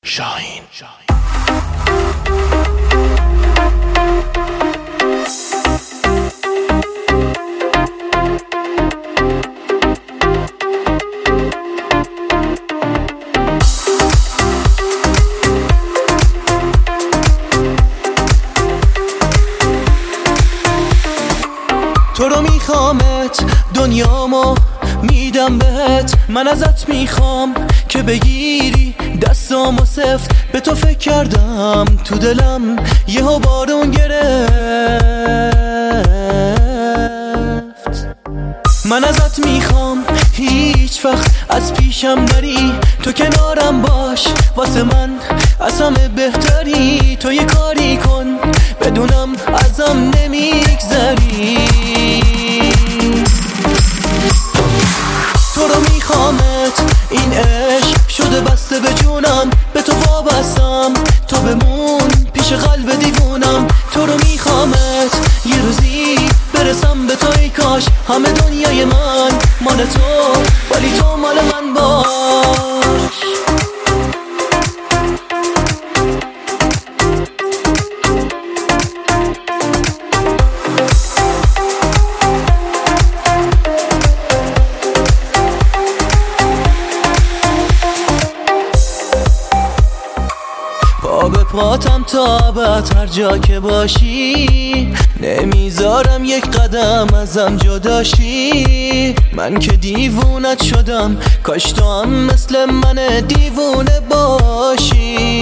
شاهین. تو رو میخوامت، دنیامو میدم بهت. من ازت میخوام که بگیری دستامو سفت. به تو فکر کردم تو دلم یهو بارون گرفت. من ازت میخوام هیچ وقت از پیشم نری. تو کنارم باش، واسه من از همه بهتری. تو یه کاری کن بدونم ازم نمیگذری. تو رو میخوامت، این عشق شده بسته به جونم. به تو وابستم، تو بمون پیش قلب دیوونم. تو رو میخوامت، یه روزی برسم به تو. ای کاش همه دنیای من مال تو، ولی تو مال من باش. پا به پاتم تا ابد هر جا که باشی. نمیذارم یک قدم ازم جداشی. من که دیوونت شدم، کاش تو هم مثل من دیوونه باشی.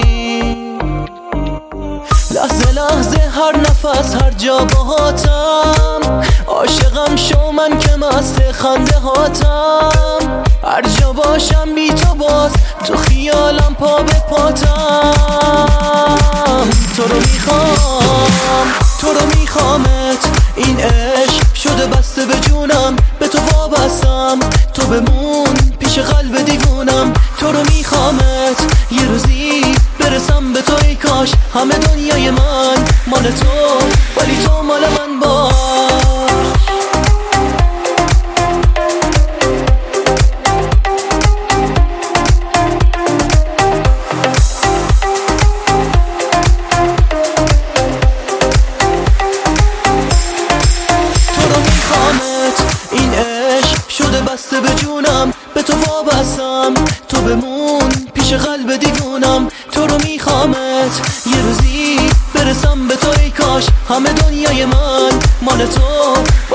لحظه لحظه هر نفس هر جا باهاتم. عاشقم شو من که مست خنده هاتم. هر جا باشم بی تو باز تو خیالم پا به پاتم. تو رو میخوام، تو رو میخوامت، این عشق شده بسته به جونم. به تو وابستم، تو بمون پیش قلب دیوونم. تو رو میخوامت، یه روزی برسم به تو. ای کاش همه دنیای من مال تو، ولی تو مال من باش. این عشق شده بسته به جونم. به تو وابستم، تو بمون پیش قلب دیوونم. تو رو میخوامت، یه روزی برسم به تو. ای کاش همه دنیای من مال تو،